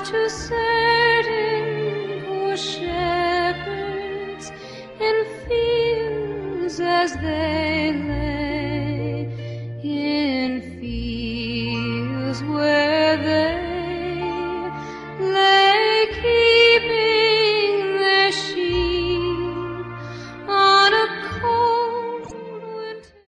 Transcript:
to certain poor shepherds in fields as they lay.